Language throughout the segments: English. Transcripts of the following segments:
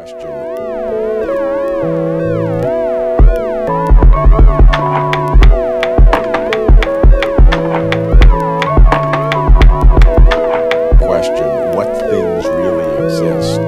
Question, what things really exist?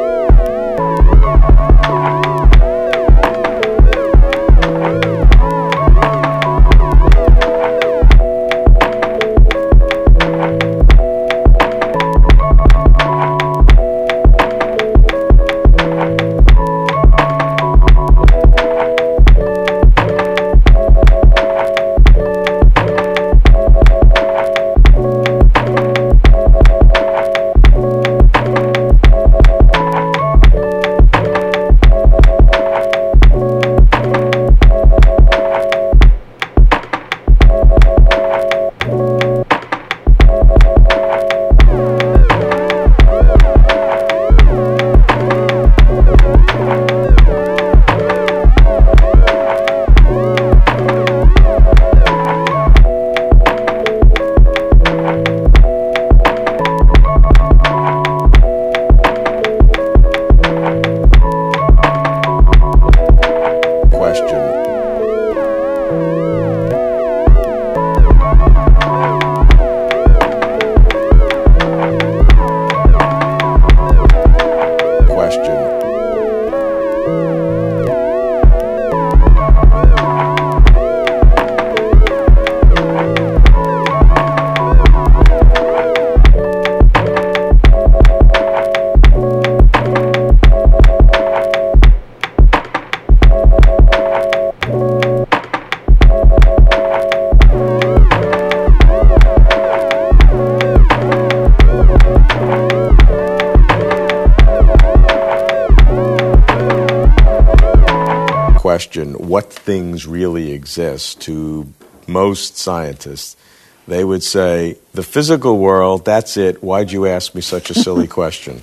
Question, what things really exist, to most scientists, they would say, the physical world, that's it. Why'd you ask me such a silly question?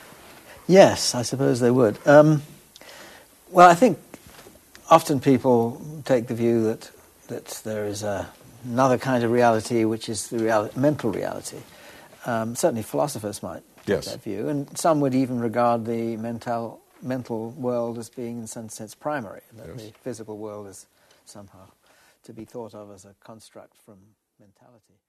Yes, I suppose they would. Well, I think often people take the view that there is another kind of reality, which is the mental reality. Certainly philosophers might take that view, and some would even regard the mental world as being, in some sense, primary, that the physical world is somehow to be thought of as a construct from mentality.